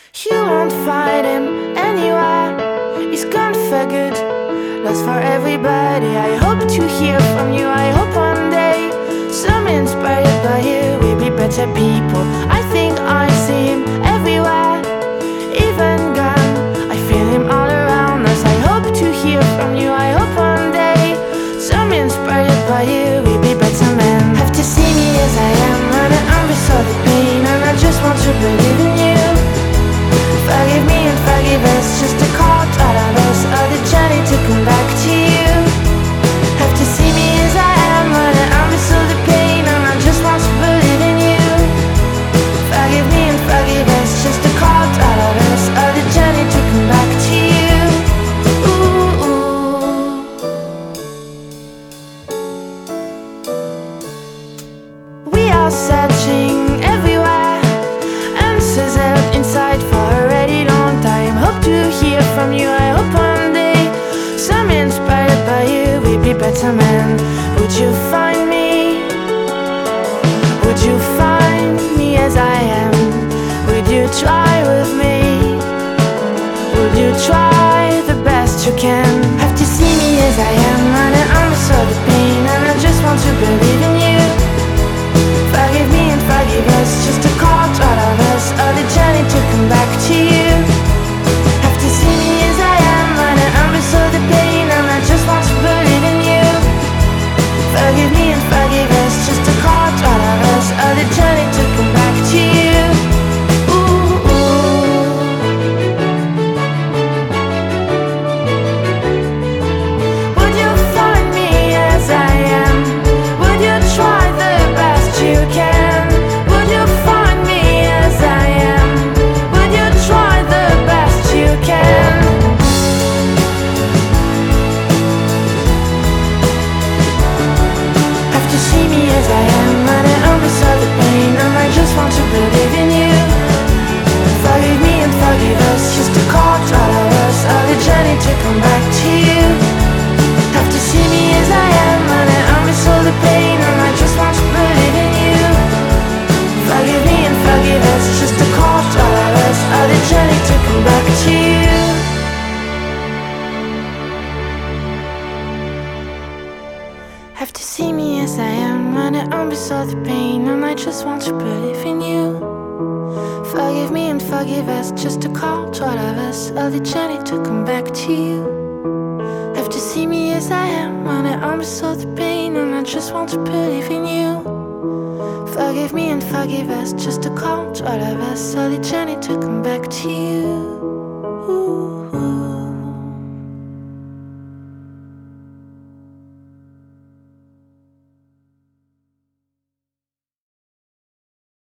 You won't find him anywhere. He's gone for good, lost for everybody. I hope to hear from you. I hope one day, some inspired by you, we'll be better people. I think I see him everywhere, even gone. I feel him all around us. I hope to hear from you. I hope one day, some inspired by you, we'll be better men. Have to see me as I am, running under all the pain, and I just want to believe in you. Forgive me and forgive us, just a call out of us, or the journey to come back to you. Have to see me as I am, running under all the pain, and I just want to believe in you. Forgive me and forgive us, just a call out of us, or the journey to come back to you. Ooh, ooh. We are searching everywhere, answers out inside for a really long time. Hope to hear from you. I hope one day, some inspired by you, we'll be better men. Would you find me? Would you find me as I am? Would you try with me? Would you try the best you can? Have to see me as I am, running under all the pain, and I just want to believe in you. Forgive me and forgive us, just a call out of us, or the journey to come back to you. Have to see me as I am, running under all the pain, and I just want to believe in you. Forgive me and forgive us, just a call out of us, or the journey to come back to you. Ooh, ooh. Would you find me as I am? Would you try the best you can? Would you find me as I am? Would you try the best you can? Have to see me as I am, running under all the pain, and I just want to believe in you. Forgive me and forgive us, just a call out of us, or the journey to come back to you. Have to see me as I am, running under all the pain, and I just want to believe in you. Forgive me and forgive us, just a call out of us, or the journey to come back to you. Have to see me as I am, running under all the pain, and I just want to believe in you. Forgive me and forgive us, just a call out of us, or the journey to come back to you. Have to see me as I am, running under all the pain, and I just want to believe in you. Forgive me and forgive us, just a call out of us, or the journey to come back to you. Ooh.